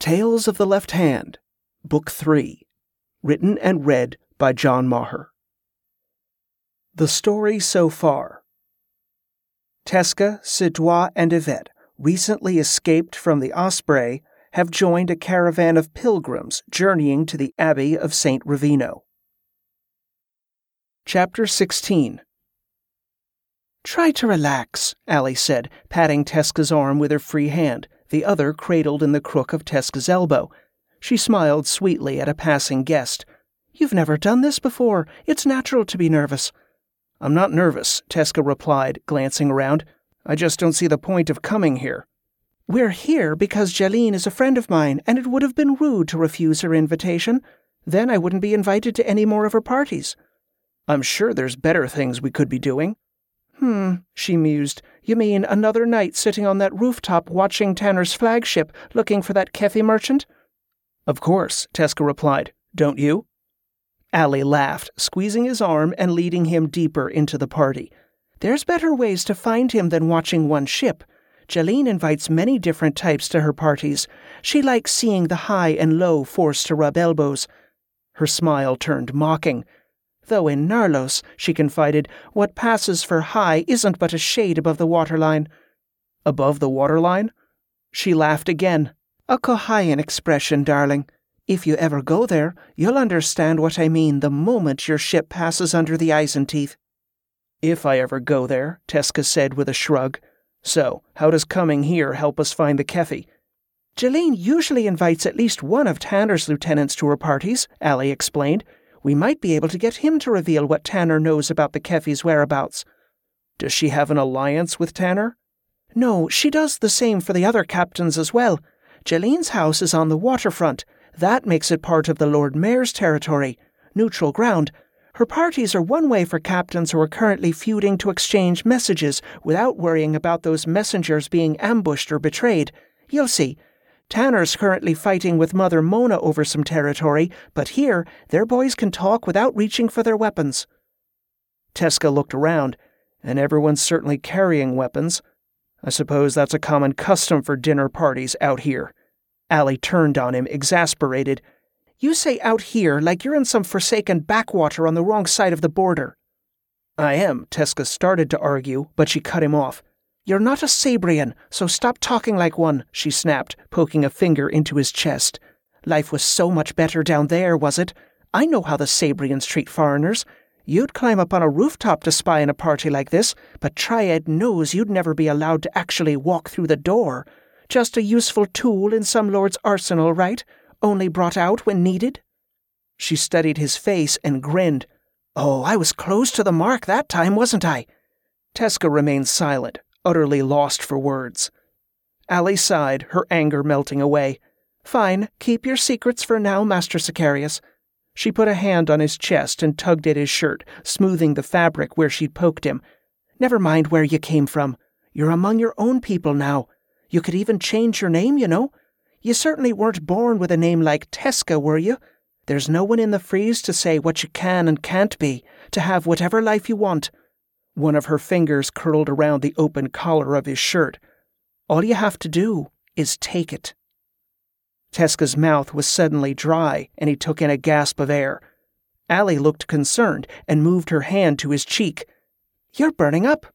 Tales of the Left Hand, Book 3, written and read by John Maher. The story so far. Tesca, Sidois, and Yvette, recently escaped from the Osprey, have joined a caravan of pilgrims journeying to the Abbey of St. Ravino. Chapter 16. "Try to relax," Allie said, patting Tesca's arm with her free hand, the other cradled in the crook of Tesca's elbow. She smiled sweetly at a passing guest. "You've never done this before. It's natural to be nervous." "I'm not nervous," Tesca replied, glancing around. "I just don't see the point of coming here." "We're here because Jeline is a friend of mine, and it would have been rude to refuse her invitation. Then I wouldn't be invited to any more of her parties." "I'm sure there's better things we could be doing." She mused. "You mean another night sitting on that rooftop watching Tanner's flagship, looking for that Kefi merchant?" "Of course," Tesca replied. "Don't you?" Allie laughed, squeezing his arm and leading him deeper into the party. "There's better ways to find him than watching one ship. Jeline invites many different types to her parties. She likes seeing the high and low forced to rub elbows." Her smile turned mocking. "Though in Narlos," she confided, "what passes for high isn't but a shade above the waterline." "Above the waterline?" She laughed again. "A Kohayan expression, darling. If you ever go there, you'll understand what I mean the moment your ship passes under the Eisenteeth." "If I ever go there," Tesca said with a shrug. "So, how does coming here help us find the Kefi?" "Jeline usually invites at least one of Tanner's lieutenants to her parties," Allie explained. "We might be able to get him to reveal what Tanner knows about the Kefi's whereabouts." "Does she have an alliance with Tanner?" "No, she does the same for the other captains as well. Jeline's house is on the waterfront. That makes it part of the Lord Mayor's territory, neutral ground. Her parties are one way for captains who are currently feuding to exchange messages without worrying about those messengers being ambushed or betrayed. You'll see. Tanner's currently fighting with Mother Mona over some territory, but here, their boys can talk without reaching for their weapons." Tesca looked around, and everyone's certainly carrying weapons. I suppose that's a common custom for dinner parties out here. Allie turned on him, exasperated. "You say out here like you're in some forsaken backwater on the wrong side of the border." "I am," Tesca started to argue, but she cut him off. "You're not a Sabrian, so stop talking like one," she snapped, poking a finger into his chest. "Life was so much better down there, was it? I know how the Sabrians treat foreigners. You'd climb up on a rooftop to spy in a party like this, but Triad knows you'd never be allowed to actually walk through the door. Just a useful tool in some lord's arsenal, right? Only brought out when needed?" She studied his face and grinned. "Oh, I was close to the mark that time, wasn't I?" Tesca remained silent, utterly lost for words. Allie sighed, her anger melting away. "Fine, keep your secrets for now, Master Sicarius." She put a hand on his chest and tugged at his shirt, smoothing the fabric where she'd poked him. "Never mind where you came from. You're among your own people now. You could even change your name, you know. You certainly weren't born with a name like Tesca, were you? There's no one in the Freeze to say what you can and can't be, to have whatever life you want." One of her fingers curled around the open collar of his shirt. "All you have to do is take it." Tesca's mouth was suddenly dry, and he took in a gasp of air. Allie looked concerned and moved her hand to his cheek. "You're burning up."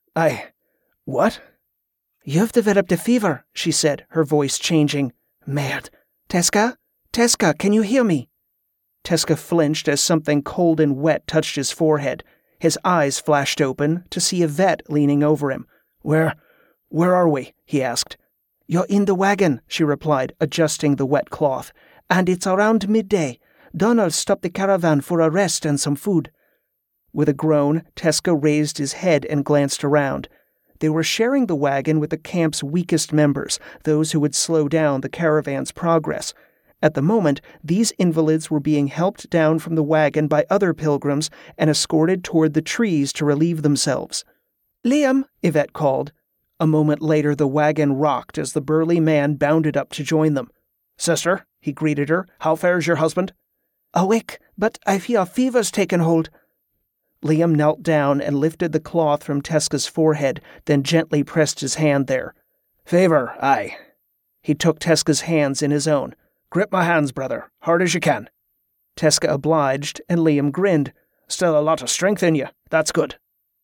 What?" "You've developed a fever," she said, her voice changing. "Merde. Tesca? Tesca, can you hear me?" Tesca flinched as something cold and wet touched his forehead. His eyes flashed open to see Yvette leaning over him. Where are we?" he asked. "You're in the wagon," she replied, adjusting the wet cloth. "And it's around midday. Donald stopped the caravan for a rest and some food." With a groan, Tesca raised his head and glanced around. They were sharing the wagon with the camp's weakest members, those who would slow down the caravan's progress. At the moment, these invalids were being helped down from the wagon by other pilgrims and escorted toward the trees to relieve themselves. "Liam," Yvette called. A moment later, the wagon rocked as the burly man bounded up to join them. "Sister," he greeted her, "how fares your husband?" "Awake, but I fear fever's taken hold." Liam knelt down and lifted the cloth from Tesca's forehead, then gently pressed his hand there. "Fever, aye." He took Teska's hands in his own. "Grip my hands, brother, hard as you can." Teska obliged, and Liam grinned. "Still a lot of strength in you. That's good."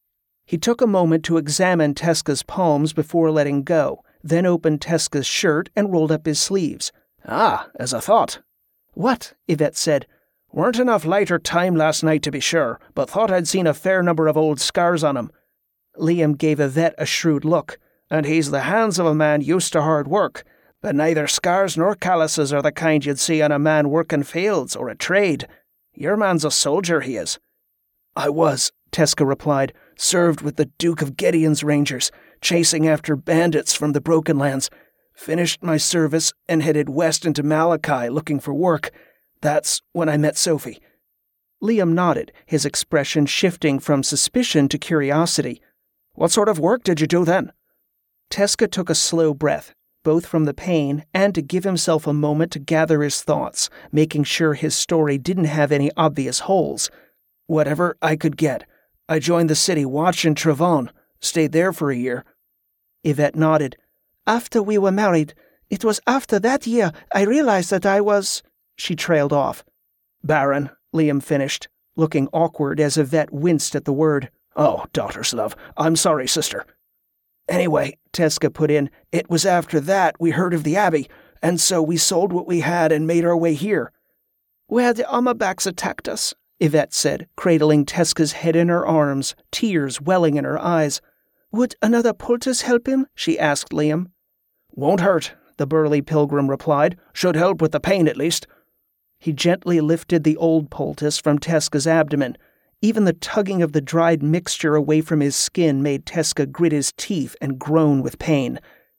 He took a moment to examine Teska's palms before letting go, then opened Teska's shirt and rolled up his sleeves. "Ah, as I thought." "What?" Yvette said. "Weren't enough light or time last night to be sure, but thought I'd seen a fair number of old scars on him." Liam gave Yvette a shrewd look. "And he's the hands of a man used to hard work, but neither scars nor calluses are the kind you'd see on a man working fields or a trade. Your man's a soldier, he is." "I was," Teska replied, "served with the Duke of Gideon's Rangers, chasing after bandits from the Broken Lands. Finished my service and headed west into Malachi looking for work. That's when I met Sophie." Liam nodded, his expression shifting from suspicion to curiosity. "What sort of work did you do then?" Teska took a slow breath, both from the pain and to give himself a moment to gather his thoughts, making sure his story didn't have any obvious holes. "Whatever I could get. I joined the city watch in Travon, stayed there for a year." Yvette nodded. "After we were married, it was after that year I realized that I was—" She trailed off. "Baron," Liam finished, looking awkward as Yvette winced at the word. "Oh, daughter's love. I'm sorry, sister." "Anyway," Teska put in, "it was after that we heard of the Abbey, and so we sold what we had and made our way here." "Where the Amabaks attacked us," Yvette said, cradling Teska's head in her arms, tears welling in her eyes. "Would another poultice help him?" she asked Liam. "Won't hurt," the burly pilgrim replied. "Should help with the pain, at least." He gently lifted the old poultice from Teska's abdomen. Even the tugging of the dried mixture away from his skin made Teska grit his teeth and groan with pain.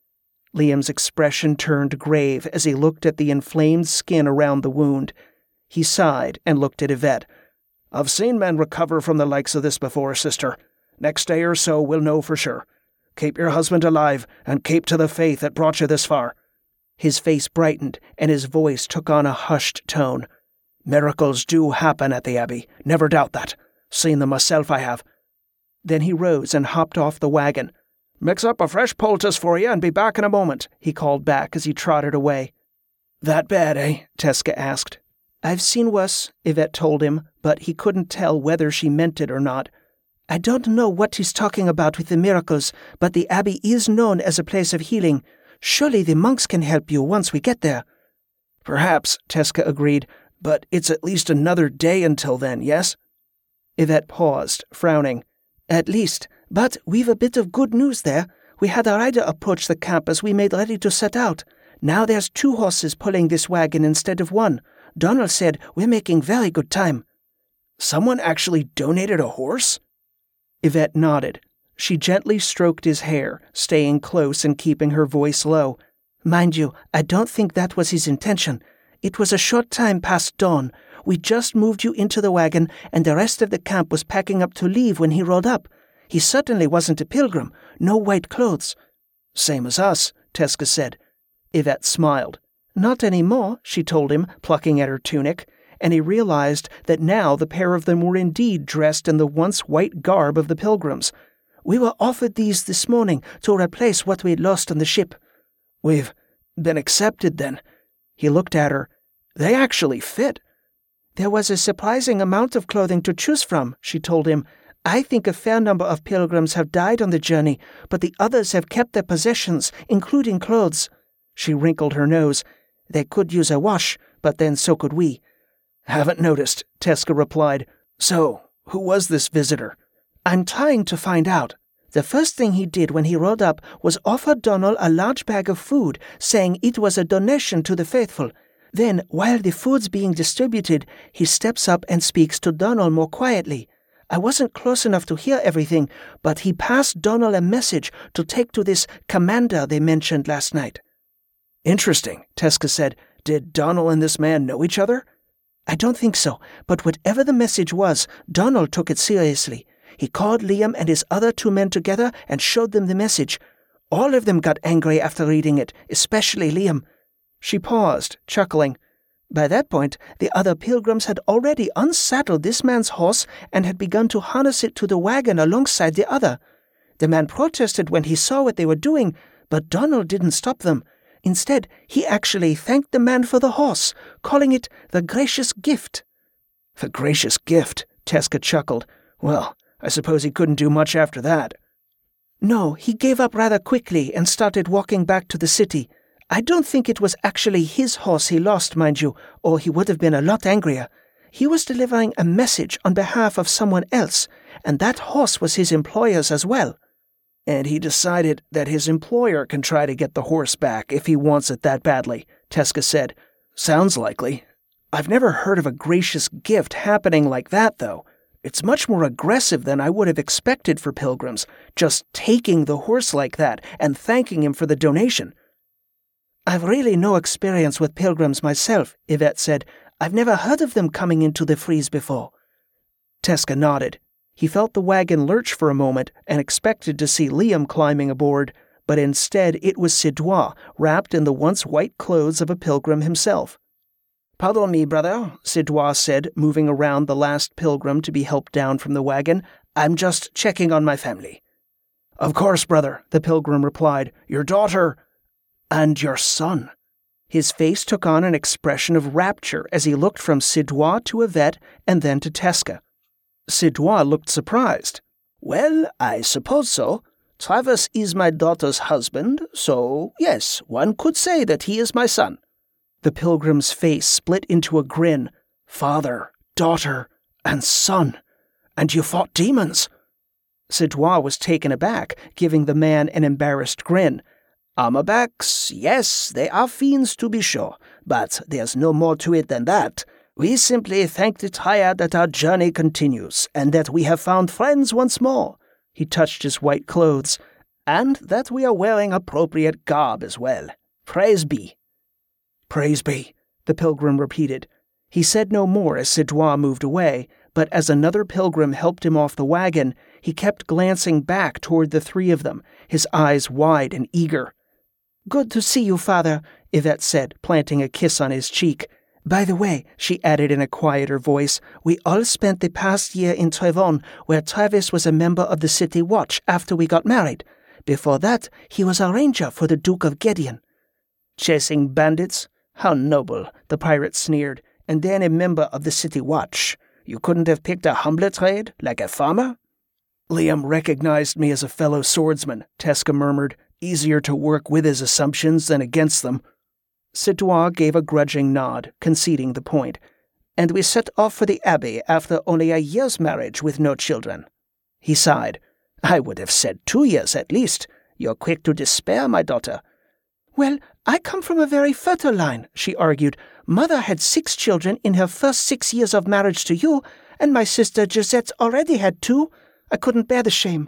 Liam's expression turned grave as he looked at the inflamed skin around the wound. He sighed and looked at Yvette. "I've seen men recover from the likes of this before, sister. Next day or so we'll know for sure. Keep your husband alive and keep to the faith that brought you this far." His face brightened and his voice took on a hushed tone. "Miracles do happen at the Abbey, never doubt that. Seen them myself, I have." Then he rose and hopped off the wagon. "Mix up a fresh poultice for you and be back in a moment," he called back as he trotted away. "That bad, eh?" Teska asked. "I've seen worse," Yvette told him, but he couldn't tell whether she meant it or not. "I don't know what he's talking about with the miracles, but the Abbey is known as a place of healing. Surely the monks can help you once we get there." "Perhaps," Teska agreed, "but it's at least another day until then, yes?" Yvette paused, frowning. "At least, but we've a bit of good news there. We had a rider approach the camp as we made ready to set out. Now there's 2 horses pulling this wagon instead of 1. Donald said we're making very good time." "Someone actually donated a horse?" Yvette nodded. She gently stroked his hair, staying close and keeping her voice low. "Mind you, I don't think that was his intention. It was a short time past dawn. We just moved you into the wagon, and the rest of the camp was packing up to leave when he rode up. He certainly wasn't a pilgrim. No white clothes." "Same as us," Teska said. Yvette smiled. "Not any more," she told him, plucking at her tunic, and he realized that now the pair of them were indeed dressed in the once white garb of the pilgrims. "We were offered these this morning to replace what we'd lost on the ship." "We've been accepted, then?" He looked at her. "They actually fit." "There was a surprising amount of clothing to choose from," she told him. "I think a fair number of pilgrims have died on the journey, but the others have kept their possessions, including clothes." She wrinkled her nose. "They could use a wash, but then so could we." "Haven't noticed," Teska replied. "So, who was this visitor?" "I'm trying to find out. The first thing he did when he rode up was offer Donald a large bag of food, saying it was a donation to the faithful. Then, while the food's being distributed, he steps up and speaks to Donald more quietly. I wasn't close enough to hear everything, but he passed Donald a message to take to this commander they mentioned last night." "Interesting," Teska said. "Did Donald and this man know each other?" "I don't think so, but whatever the message was, Donald took it seriously. He called Liam and his other 2 men together and showed them the message. All of them got angry after reading it, especially Liam." She paused, chuckling. By that point, the other pilgrims had already unsaddled this man's horse and had begun to harness it to the wagon alongside the other. The man protested when he saw what they were doing, but Donald didn't stop them. Instead, he actually thanked the man for the horse, calling it the gracious gift. The gracious gift, Teska chuckled. Well, I suppose he couldn't do much after that. No, he gave up rather quickly and started walking back to the city. I don't think it was actually his horse he lost, mind you, or he would have been a lot angrier. He was delivering a message on behalf of someone else, and that horse was his employer's as well. And he decided that his employer can try to get the horse back if he wants it that badly, Teska said. Sounds likely. I've never heard of a gracious gift happening like that, though. It's much more aggressive than I would have expected for pilgrims, just taking the horse like that and thanking him for the donation. I've really no experience with pilgrims myself, Yvette said. I've never heard of them coming into the Frise before. Teska nodded. He felt the wagon lurch for a moment and expected to see Liam climbing aboard, but instead it was Sidwa, wrapped in the once white clothes of a pilgrim himself. Pardon me, brother, Sidwa said, moving around the last pilgrim to be helped down from the wagon. I'm just checking on my family. Of course, brother, the pilgrim replied. Your daughter and your son. His face took on an expression of rapture as he looked from Sidwa to Yvette and then to Teska. Sidwa looked surprised. Well, I suppose so. Travis is my daughter's husband, so yes, one could say that he is my son. The pilgrim's face split into a grin. Father, daughter, and son. And you fought demons. Sidwa was taken aback, giving the man an embarrassed grin. Armorbacks, yes, they are fiends to be sure, but there's no more to it than that. We simply thank the Triad that our journey continues, and that we have found friends once more. He touched his white clothes. And that we are wearing appropriate garb as well. Praise be. Praise be, the pilgrim repeated. He said no more as Sidwa moved away, but as another pilgrim helped him off the wagon, he kept glancing back toward the three of them, his eyes wide and eager. Good to see you, father, Yvette said, planting a kiss on his cheek. By the way, she added in a quieter voice, we all spent the past year in Trevon, where Travis was a member of the City Watch after we got married. Before that, he was a ranger for the Duke of Gedeon. Chasing bandits? How noble, the pirate sneered, and then a member of the City Watch. You couldn't have picked a humbler trade, like a farmer? Liam recognized me as a fellow swordsman, Teska murmured, easier to work with his assumptions than against them. Sidwa gave a grudging nod, conceding the point. And we set off for the Abbey after only a year's marriage with no children. He sighed. I would have said 2 years at least. You're quick to despair, my daughter. Well, I come from a very fertile line, she argued. Mother had 6 children in her first 6 years of marriage to you, and my sister Gisette already had 2. I couldn't bear the shame.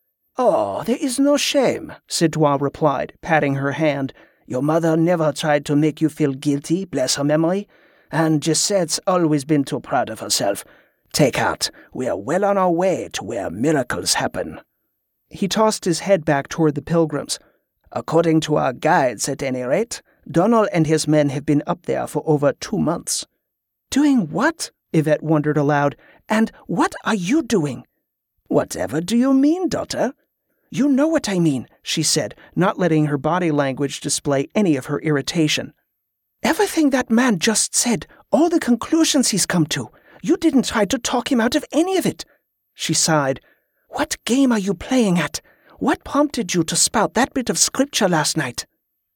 Oh, there is no shame, Sidwa replied, patting her hand. Your mother never tried to make you feel guilty, bless her memory, and Gisette's always been too proud of herself. Take heart, we are well on our way to where miracles happen. He tossed his head back toward the pilgrims. According to our guides, at any rate, Donald and his men have been up there for over 2 months. Doing what? Yvette wondered aloud. And what are you doing? Whatever do you mean, daughter? You know what I mean, she said, not letting her body language display any of her irritation. Everything that man just said, all the conclusions he's come to, you didn't try to talk him out of any of it. She sighed. What game are you playing at? What prompted you to spout that bit of scripture last night?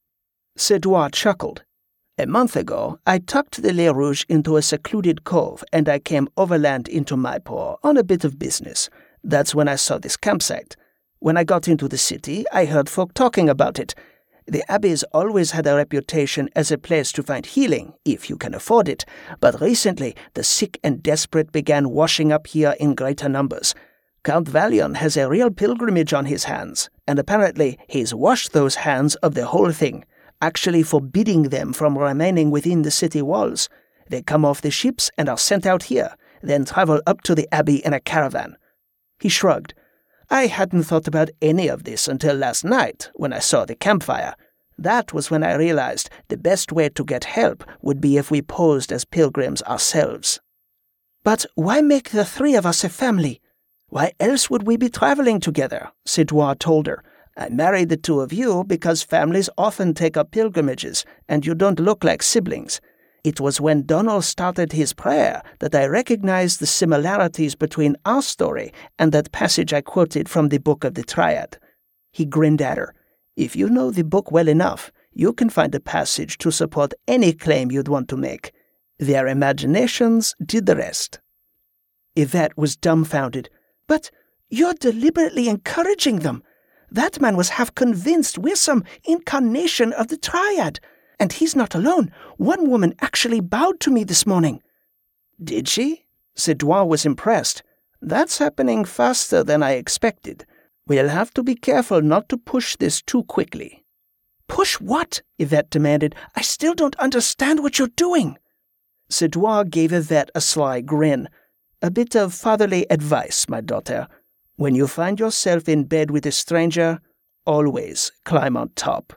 Sidwa chuckled. A month ago, I tucked the Le Rouge into a secluded cove, and I came overland into Maipur on a bit of business. That's when I saw this campsite. When I got into the city, I heard folk talking about it. The Abbey's always had a reputation as a place to find healing, if you can afford it, but recently the sick and desperate began washing up here in greater numbers. Count Valion has a real pilgrimage on his hands, and apparently he's washed those hands of the whole thing, actually forbidding them from remaining within the city walls. They come off the ships and are sent out here, then travel up to the Abbey in a caravan. He shrugged. I hadn't thought about any of this until last night, when I saw the campfire. That was when I realized the best way to get help would be if we posed as pilgrims ourselves. But why make the 3 of us a family? Why else would we be traveling together? Sidwa told her. I married the two of you because families often take up pilgrimages, and you don't look like siblings. It was when Donald started his prayer that I recognized the similarities between our story and that passage I quoted from the Book of the Triad. He grinned at her. If you know the book well enough, you can find a passage to support any claim you'd want to make. Their imaginations did the rest. Yvette was dumbfounded. But you're deliberately encouraging them. That man was half convinced we're some incarnation of the Triad. And he's not alone. One woman actually bowed to me this morning. Did she? Sidwa was impressed. That's happening faster than I expected. We'll have to be careful not to push this too quickly. Push what? Yvette demanded. I still don't understand what you're doing. Sidwa gave Yvette a sly grin. A bit of fatherly advice, my daughter. When you find yourself in bed with a stranger, always climb on top.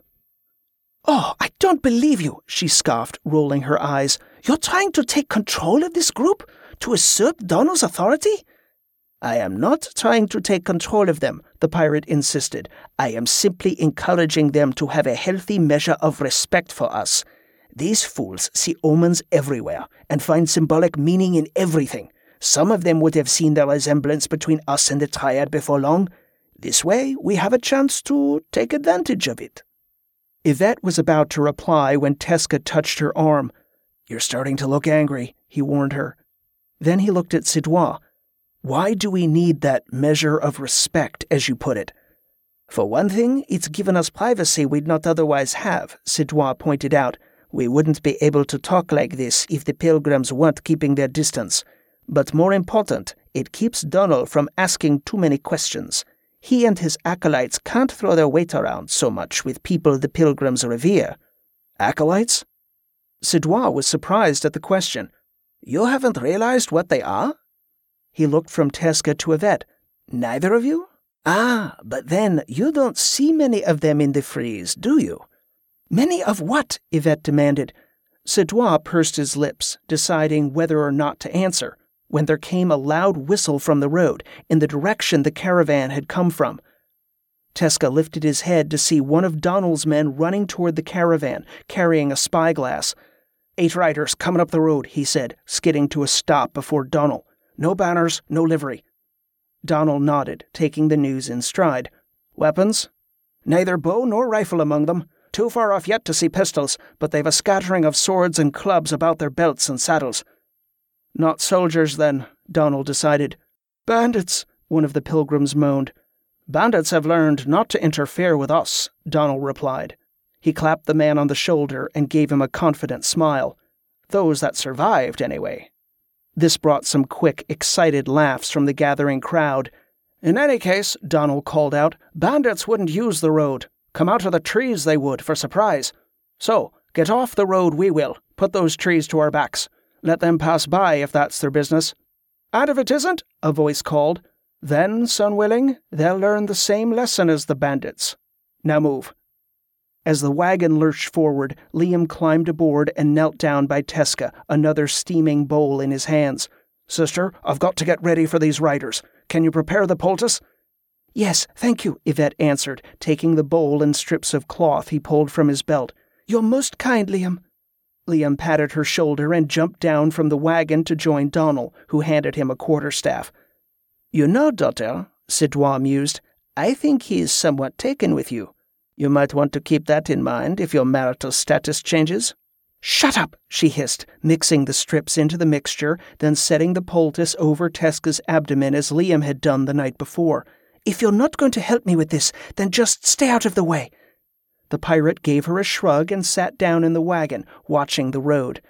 Oh, I don't believe you, she scoffed, rolling her eyes. You're trying to take control of this group? To usurp Donald's authority? I am not trying to take control of them, the pirate insisted. I am simply encouraging them to have a healthy measure of respect for us. These fools see omens everywhere and find symbolic meaning in everything. Some of them would have seen the resemblance between us and the Triad before long. This way, we have a chance to take advantage of it. Yvette was about to reply when Tesca touched her arm. You're starting to look angry, he warned her. Then he looked at Sidwa. Why do we need that measure of respect, as you put it? For one thing, it's given us privacy we'd not otherwise have, Sidwa pointed out. We wouldn't be able to talk like this if the pilgrims weren't keeping their distance. But more important, it keeps Donald from asking too many questions. He and his acolytes can't throw their weight around so much with people the pilgrims revere. Acolytes? Sidwa was surprised at the question. You haven't realized what they are? He looked from Tesca to Yvette. Neither of you? Ah, but then you don't see many of them in the frieze, do you? Many of what? Yvette demanded. Sidwa pursed his lips, deciding whether or not to answer, when there came a loud whistle from the road in the direction the caravan had come from. Tesca lifted his head to see one of Donald's men running toward the caravan, carrying a spyglass. 8 riders coming up the road, he said, skidding to a stop before Donald. No banners, no livery. Donald nodded, taking the news in stride. Weapons? Neither bow nor rifle among them. Too far off yet to see pistols, but they've a scattering of swords and clubs about their belts and saddles. Not soldiers, then, Donald decided. Bandits, one of the pilgrims moaned. Bandits have learned not to interfere with us, Donald replied. He clapped the man on the shoulder and gave him a confident smile. Those that survived, anyway. This brought some quick, excited laughs from the gathering crowd. In any case, Donald called out, bandits wouldn't use the road. Come out of the trees they would, for surprise. So, get off the road we will. Put those trees to our backs. Let them pass by if that's their business. And if it isn't, a voice called, then, son willing, they'll learn the same lesson as the bandits. Now move. As the wagon lurched forward, Liam climbed aboard and knelt down by Tesca, another steaming bowl in his hands. Sister, I've got to get ready for these riders. Can you prepare the poultice? Yes, thank you, Yvette answered, taking the bowl and strips of cloth he pulled from his belt. You're most kind, Liam. Liam patted her shoulder and jumped down from the wagon to join Donald, who handed him a quarterstaff. You know, daughter, Sidwa mused, I think he is somewhat taken with you. You might want to keep that in mind if your marital status changes. Shut up, she hissed, mixing the strips into the mixture, then setting the poultice over Tesca's abdomen as Liam had done the night before. If you're not going to help me with this, then just stay out of the way. The pirate gave her a shrug and sat down in the wagon, watching the road.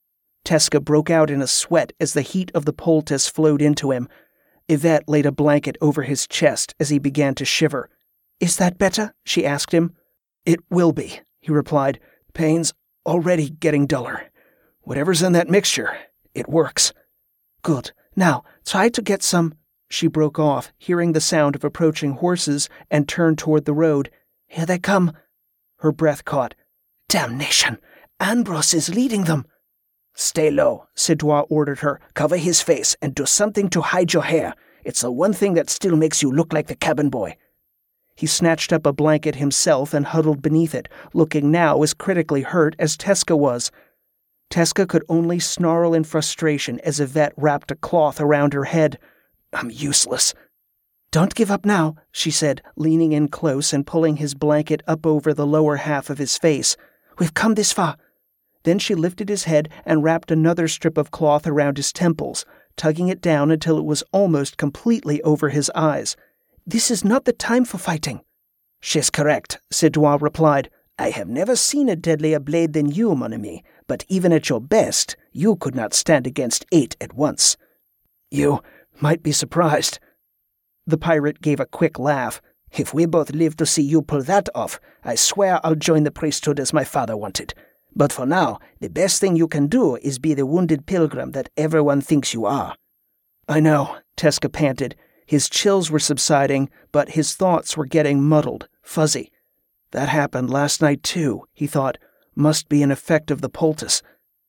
Tesca broke out in a sweat as the heat of the poultice flowed into him. Yvette laid a blanket over his chest as he began to shiver. Is that better? She asked him. It will be, he replied. Pain's already getting duller. Whatever's in that mixture, it works. Good. Now, try to get some... She broke off, hearing the sound of approaching horses, and turned toward the road. Here they come. Her breath caught. Damnation! Ambrose is leading them. Stay low, Sidwa ordered her. Cover his face and do something to hide your hair. It's the one thing that still makes you look like the cabin boy. He snatched up a blanket himself and huddled beneath it, looking now as critically hurt as Tezca was. Tezca could only snarl in frustration as Yvette wrapped a cloth around her head. "I'm useless." "Don't give up now," she said, leaning in close and pulling his blanket up over the lower half of his face. "We've come this far." Then she lifted his head and wrapped another strip of cloth around his temples, tugging it down until it was almost completely over his eyes. "This is not the time for fighting." "She's correct," Sidua replied. "I have never seen a deadlier blade than you, mon ami, but even at your best, you could not stand against 8 at once." "You might be surprised." The pirate gave a quick laugh. "If we both live to see you pull that off, I swear I'll join the priesthood as my father wanted. But for now, the best thing you can do is be the wounded pilgrim that everyone thinks you are." "I know," Tezca panted. His chills were subsiding, but his thoughts were getting muddled, fuzzy. That happened last night too, he thought. Must be an effect of the poultice.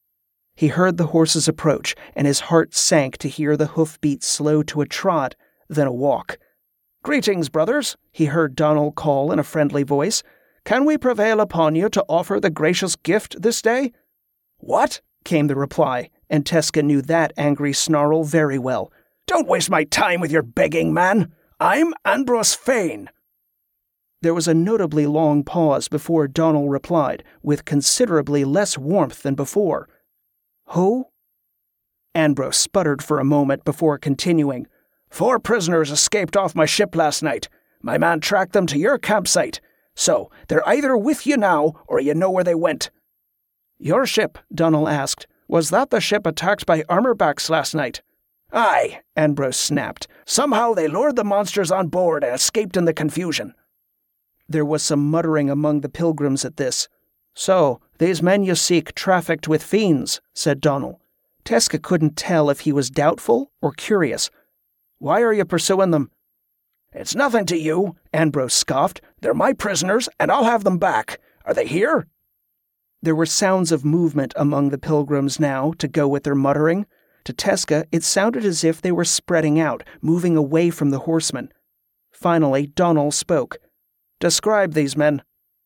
He heard the horses approach, and his heart sank to hear the hoofbeats slow to a trot, then a walk. "Greetings, brothers," he heard Donald call in a friendly voice. "Can we prevail upon you to offer the gracious gift this day?" "What?" came the reply, and Tezca knew that angry snarl very well. "Don't waste my time with your begging, man. I'm Andros Fane." There was a notably long pause before Donald replied, with considerably less warmth than before. "Who?" Andros sputtered for a moment before continuing. 4 prisoners escaped off my ship last night. My man tracked them to your campsite. So, they're either with you now, or you know where they went." "Your ship?" Donald asked. "Was that the ship attacked by armorbacks last night?" "Aye," Andros snapped. "Somehow they lured the monsters on board and escaped in the confusion." There was some muttering among the pilgrims at this. "So, these men you seek trafficked with fiends," said Donald. Tezca couldn't tell if he was doubtful or curious. "Why are you pursuing them?" "It's nothing to you," Andros scoffed. "They're my prisoners, and I'll have them back. Are they here?" There were sounds of movement among the pilgrims now, to go with their muttering. To Tezca, it sounded as if they were spreading out, moving away from the horsemen. Finally, Donald spoke. "Describe these men."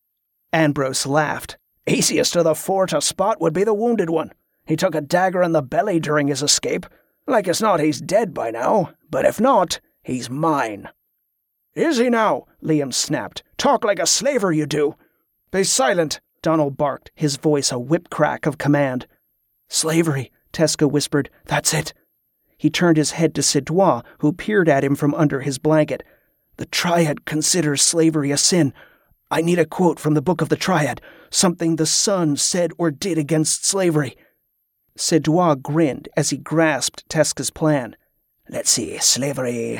Andros laughed. "Easiest of the 4 to spot would be the wounded one. He took a dagger in the belly during his escape. Like as not he's dead by now, but if not, he's mine." "Is he now?" Liam snapped. "Talk like a slaver, you do." "Be silent," Donald barked, his voice a whip crack of command. "Slavery," Tezca whispered. "That's it." He turned his head to Sidua, who peered at him from under his blanket. "The Triad considers slavery a sin. I need a quote from the Book of the Triad, something the Sun said or did against slavery." Sidua grinned as he grasped Tezca's plan. "Let's see, slavery...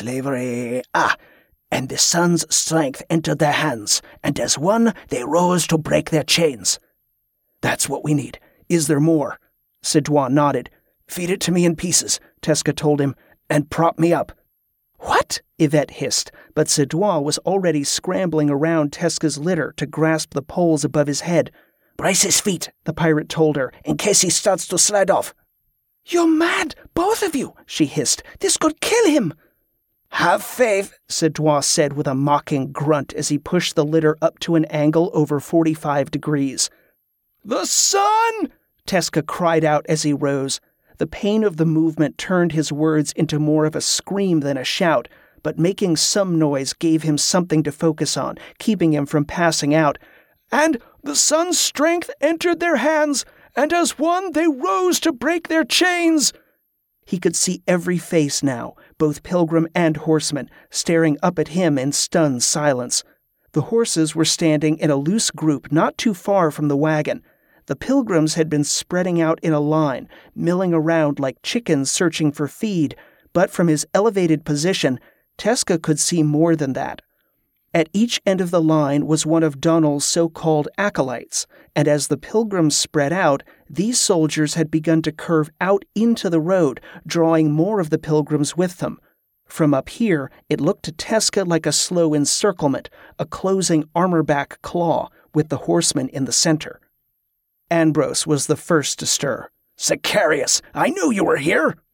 Ah! And the sun's strength entered their hands, and as one they rose to break their chains." "That's what we need. Is there more?" Sidua nodded. "Feed it to me in pieces," Tezca told him, "and prop me up." "What?" Yvette hissed, but Sidua was already scrambling around Tezca's litter to grasp the poles above his head. "Brace his feet," the pirate told her, "in case he starts to slide off." "You're mad, both of you," she hissed. "This could kill him." "Have faith," Sidua said with a mocking grunt as he pushed the litter up to an angle over 45 degrees. "The sun!" Tezca cried out as he rose. The pain of the movement turned his words into more of a scream than a shout, but making some noise gave him something to focus on, keeping him from passing out. "And the sun's strength entered their hands, and as one they rose to break their chains." He could see every face now, both pilgrim and horseman, staring up at him in stunned silence. The horses were standing in a loose group not too far from the wagon. The pilgrims had been spreading out in a line, milling around like chickens searching for feed, but from his elevated position, Tezca could see more than that. At each end of the line was one of Donald's so-called acolytes, and as the pilgrims spread out, these soldiers had begun to curve out into the road, drawing more of the pilgrims with them. From up here, it looked to Tezca like a slow encirclement, a closing armorback claw, with the horsemen in the center. Andros was the first to stir. "Sicarius, I knew you were here!"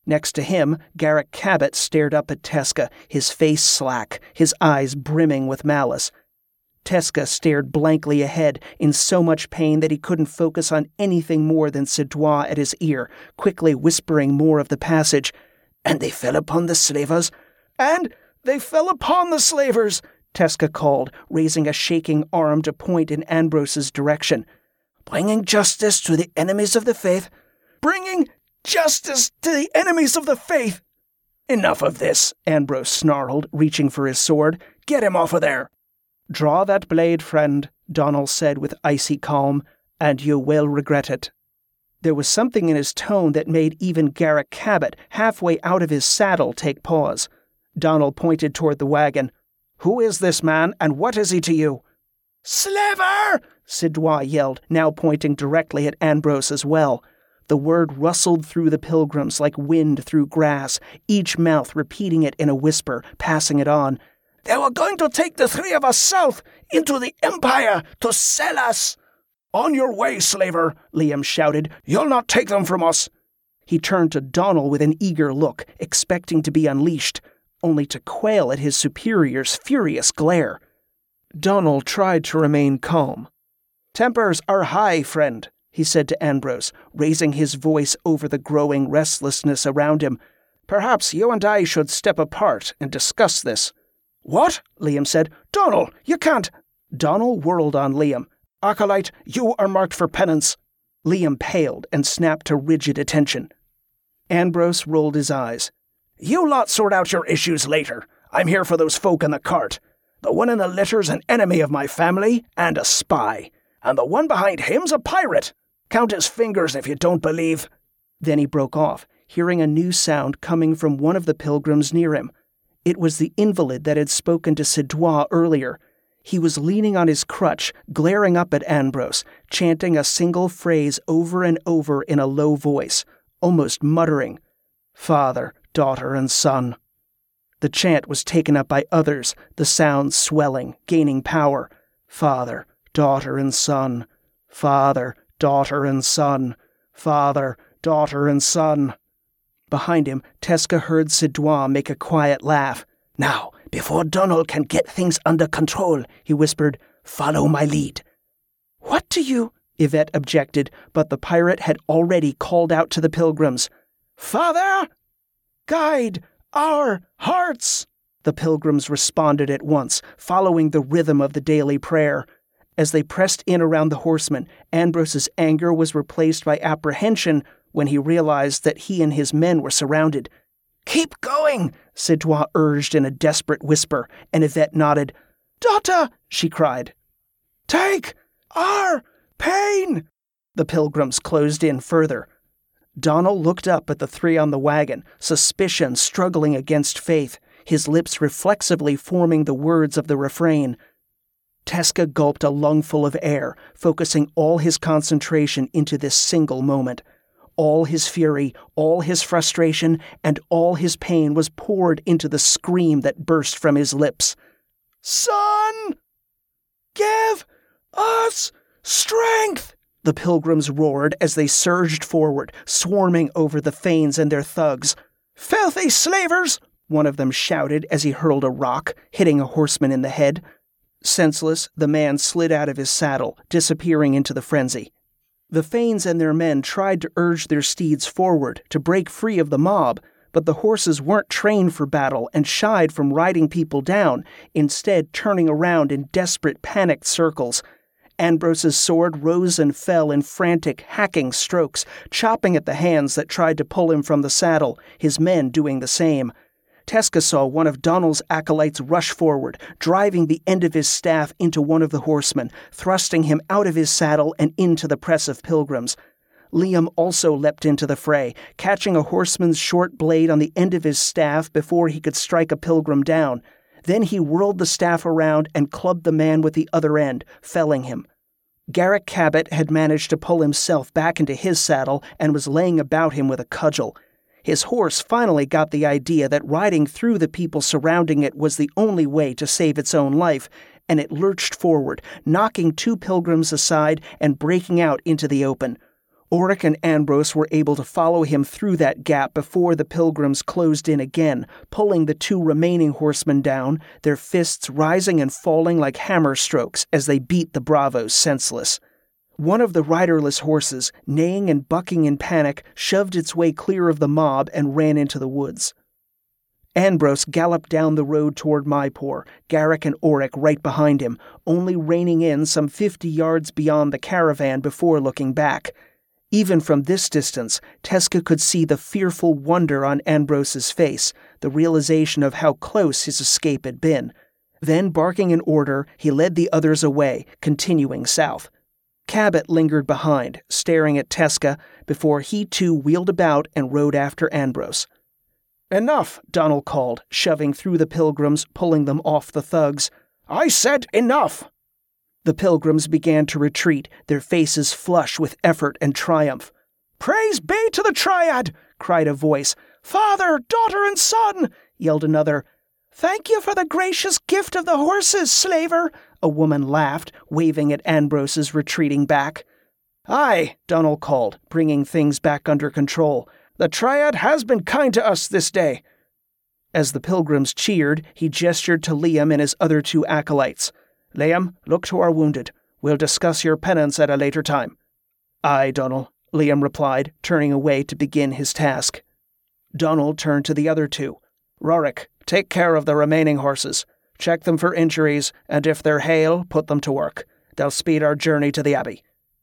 Next to him, Garrick Cabot stared up at Tezca, his face slack, his eyes brimming with malice. Tezca stared blankly ahead, in so much pain that he couldn't focus on anything more than Sidwa at his ear, quickly whispering more of the passage. "And they fell upon the slavers." "And they fell upon the slavers," Tezca called, raising a shaking arm to point in Ambrose's direction. "Bringing justice to the enemies of the faith." "Bringing justice to the enemies of the faith!" "Enough of this," Ambrose snarled, reaching for his sword. "Get him off of there." "Draw that blade, friend," Donal said with icy calm, "and you will regret it." There was something in his tone that made even Garrick Cabot, halfway out of his saddle, take pause. Donal pointed toward the wagon. "Who is this man, and what is he to you?" "Slaver!" Sidwa yelled, now pointing directly at Ambrose as well. The word rustled through the pilgrims like wind through grass, each mouth repeating it in a whisper, passing it on. "They were going to take the three of us south, into the Empire, to sell us." "On your way, slaver," Liam shouted. "You'll not take them from us." He turned to Donal with an eager look, expecting to be unleashed, only to quail at his superior's furious glare. Donal tried to remain calm. "Tempers are high, friend," he said to Ambrose, raising his voice over the growing restlessness around him. "Perhaps you and I should step apart and discuss this." "What?" Liam said. "Donal, you can't—" Donal whirled on Liam. "Acolyte, you are marked for penance." Liam paled and snapped to rigid attention. Ambrose rolled his eyes. "You lot sort out your issues later. I'm here for those folk in the cart. The one in the litter's an enemy of my family and a spy. And the one behind him's a pirate. Count his fingers if you don't believe." Then he broke off, hearing a new sound coming from one of the pilgrims near him. It was the invalid that had spoken to Sidwa earlier. He was leaning on his crutch, glaring up at Ambrose, chanting a single phrase over and over in a low voice, almost muttering, "Father, daughter, and son." The chant was taken up by others, the sound swelling, gaining power. "Father, daughter, and son. Father, daughter, and son. Father, daughter, and son." Behind him, Tezca heard Sidwa make a quiet laugh. "Now, before Donal can get things under control," he whispered, "follow my lead." "What do you—" Yvette objected, but the pirate had already called out to the pilgrims. "Father, guide our hearts!" The pilgrims responded at once, following the rhythm of the daily prayer. As they pressed in around the horsemen, Ambrose's anger was replaced by apprehension when he realized that he and his men were surrounded. "Keep going," Sidwa urged in a desperate whisper, and Yvette nodded. "Daughter," she cried. "Take our pain!" The pilgrims closed in further. Donal looked up at the three on the wagon, suspicion struggling against faith, his lips reflexively forming the words of the refrain. Tezca gulped a lungful of air, focusing all his concentration into this single moment. All his fury, all his frustration, and all his pain was poured into the scream that burst from his lips. "Son! Give us strength!" the pilgrims roared as they surged forward, swarming over the Thanes and their thugs. "Filthy slavers!" one of them shouted as he hurled a rock, hitting a horseman in the head. Senseless, the man slid out of his saddle, disappearing into the frenzy. The Thanes and their men tried to urge their steeds forward to break free of the mob, but the horses weren't trained for battle and shied from riding people down, instead turning around in desperate, panicked circles. Ambrose's sword rose and fell in frantic, hacking strokes, chopping at the hands that tried to pull him from the saddle, his men doing the same. Tezca saw one of Donal's acolytes rush forward, driving the end of his staff into one of the horsemen, thrusting him out of his saddle and into the press of pilgrims. Liam also leapt into the fray, catching a horseman's short blade on the end of his staff before he could strike a pilgrim down. Then he whirled the staff around and clubbed the man with the other end, felling him. Garrick Cabot had managed to pull himself back into his saddle and was laying about him with a cudgel. His horse finally got the idea that riding through the people surrounding it was the only way to save its own life, and it lurched forward, knocking two pilgrims aside and breaking out into the open. Auric and Ambrose were able to follow him through that gap before the pilgrims closed in again, pulling the 2 remaining horsemen down, their fists rising and falling like hammer strokes as they beat the bravos senseless. One of the riderless horses, neighing and bucking in panic, shoved its way clear of the mob and ran into the woods. Ambrose galloped down the road toward Mypor, Garrick and Auric right behind him, only reining in some 50 yards beyond the caravan before looking back. Even from this distance, Tezcah could see the fearful wonder on Ambrose's face, the realization of how close his escape had been. Then, barking an order, he led the others away, continuing south. Cabot lingered behind, staring at Tezcah, before he too wheeled about and rode after Ambrose. "Enough," Donald called, shoving through the pilgrims, pulling them off the thugs. "I said enough!" The pilgrims began to retreat, their faces flush with effort and triumph. "Praise be to the Triad!" cried a voice. "Father, daughter, and son!" yelled another. "Thank you for the gracious gift of the horses, slaver!" a woman laughed, waving at Ambrose's retreating back. "Aye," Donald called, bringing things back under control. "The Triad has been kind to us this day." As the pilgrims cheered, he gestured to Liam and his other 2 acolytes. "Liam, look to our wounded. We'll discuss your penance at a later time." "Aye, Donald," Liam replied, turning away to begin his task. Donald turned to the other 2. "Rorik, take care of the remaining horses. Check them for injuries, and if they're hale, put them to work. They'll speed our journey to the Abbey."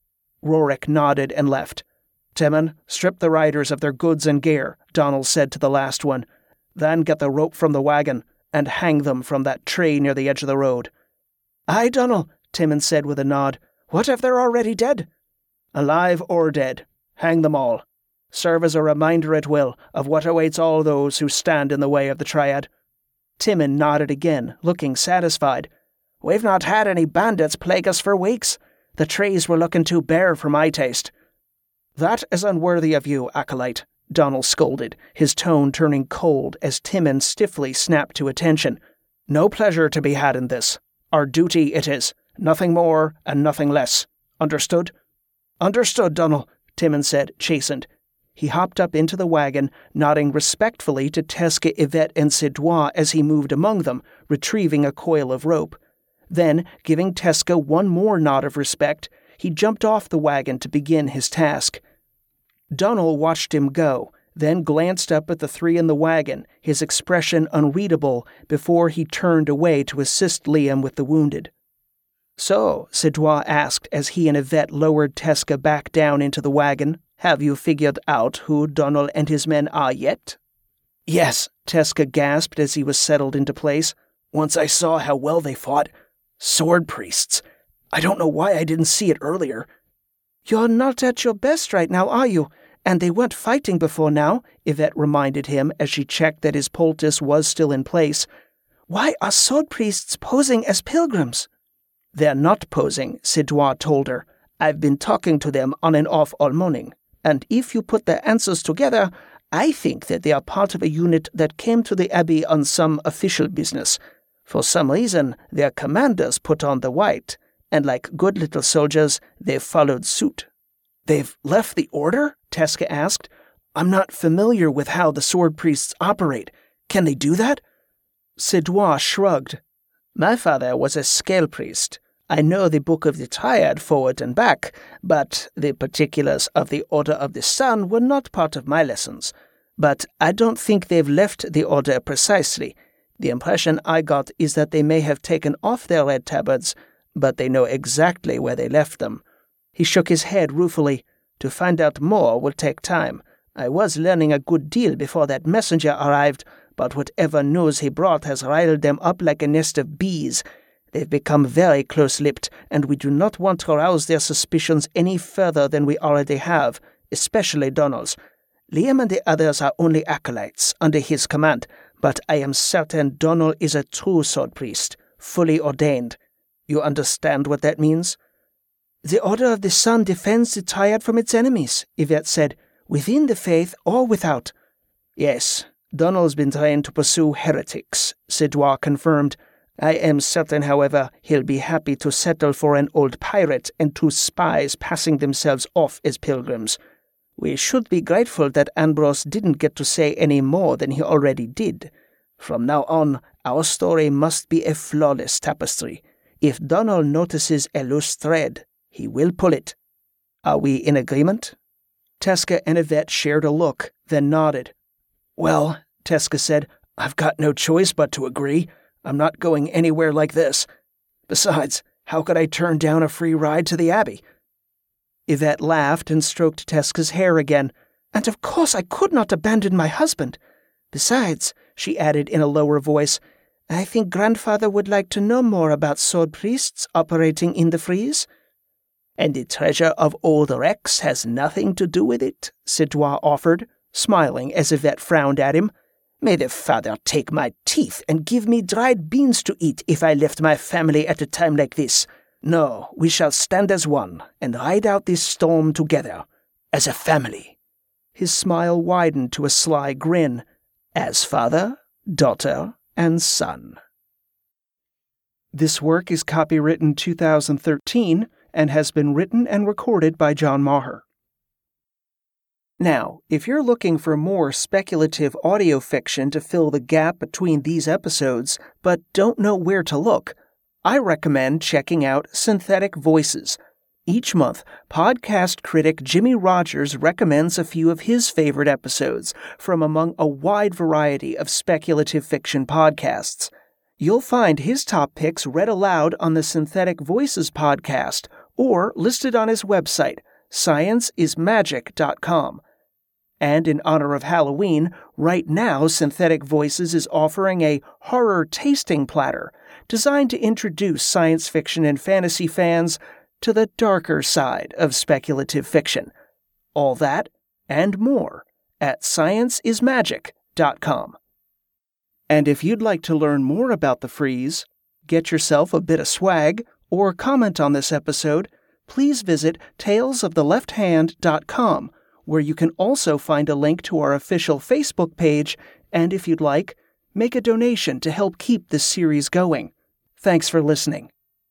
Rorik nodded and left. "Timon, strip the riders of their goods and gear," Donald said to the last one. "Then get the rope from the wagon, and hang them from that tree near the edge of the road." "Aye, Donald," Timon said with a nod. "What if they're already dead?" "Alive or dead. Hang them all. Serve as a reminder at will of what awaits all those who stand in the way of the Triad." Timon nodded again, looking satisfied. "We've not had any bandits plague us for weeks. The trees were looking too bare for my taste." "That is unworthy of you, acolyte," Donald scolded, his tone turning cold as Timon stiffly snapped to attention. "No pleasure to be had in this. Our duty it is, nothing more and nothing less. Understood?" "Understood, Donald," Timon said, chastened. He hopped up into the wagon, nodding respectfully to Tezcah, Yvette, and Sidwa as he moved among them, retrieving a coil of rope. Then, giving Tezcah one more nod of respect, he jumped off the wagon to begin his task. Donald watched him go, then glanced up at the 3 in the wagon, his expression unreadable, before he turned away to assist Liam with the wounded. "So," Sidwa asked as he and Yvette lowered Tezcah back down into the wagon, "have you figured out who Donald and his men are yet?" "Yes," Tezcah gasped as he was settled into place. "Once I saw how well they fought. Sword priests. I don't know why I didn't see it earlier." "You're not at your best right now, are you? And they weren't fighting before now," Yvette reminded him as she checked that his poultice was still in place. "Why are sword priests posing as pilgrims?" "They're not posing," Sidwa told her. "I've been talking to them on and off all morning, and if you put their answers together, I think that they are part of a unit that came to the Abbey on some official business. For some reason, their commanders put on the white, and like good little soldiers, they've followed suit." "They've left the order?" Tezcah asked. "I'm not familiar with how the sword priests operate. Can they do that?" Sidwa shrugged. "My father was a scale priest. I know the Book of the Triad forward and back, but the particulars of the Order of the Sun were not part of my lessons. But I don't think they've left the order precisely. The impression I got is that they may have taken off their red tabards, but they know exactly where they left them." He shook his head ruefully. "To find out more will take time. I was learning a good deal before that messenger arrived, but whatever news he brought has riled them up like a nest of bees. They've become very close-lipped, and we do not want to rouse their suspicions any further than we already have, especially Donald's. Liam and the others are only acolytes under his command, but I am certain Donald is a true sword priest, fully ordained. You understand what that means?" "The Order of the Sun defends the Triad from its enemies," Yvette said, "within the faith or without." "Yes, Donald's been trained to pursue heretics," Sidwa confirmed. I am certain, however, he'll be happy to settle for an old pirate and 2 spies passing themselves off as pilgrims. We should be grateful that Ambrose didn't get to say any more than he already did. From now on, our story must be a flawless tapestry. If Donald notices a loose thread, he will pull it. Are we in agreement?" Tezca and Yvette shared a look, then nodded. "Well," Tezca said, "I've got no choice but to agree. I'm not going anywhere like this. Besides, how could I turn down a free ride to the Abbey?" Yvette laughed and stroked Tezca's hair again. "And of course I could not abandon my husband. Besides," she added in a lower voice, "I think Grandfather would like to know more about sword priests operating in the Freeze." "And the treasure of Old Rex has nothing to do with it?" Citois offered, smiling as Yvette frowned at him. "May the Father take my teeth and give me dried beans to eat if I left my family at a time like this. No, we shall stand as one and ride out this storm together, as a family." His smile widened to a sly grin, as father, daughter, and son. This work is copywritten 2013 and has been written and recorded by John Maher. Now, if you're looking for more speculative audio fiction to fill the gap between these episodes, but don't know where to look, I recommend checking out Synthetic Voices. Each month, podcast critic Jimmy Rogers recommends a few of his favorite episodes from among a wide variety of speculative fiction podcasts. You'll find his top picks read aloud on the Synthetic Voices podcast or listed on his website, scienceismagic.com. And in honor of Halloween, right now Synthetic Voices is offering a horror tasting platter designed to introduce science fiction and fantasy fans to the darker side of speculative fiction. All that and more at scienceismagic.com. And if you'd like to learn more about the Freeze, get yourself a bit of swag, or comment on this episode, please visit talesoftheLeftHand.com, where you can also find a link to our official Facebook page, and if you'd like, make a donation to help keep this series going. Thanks for listening.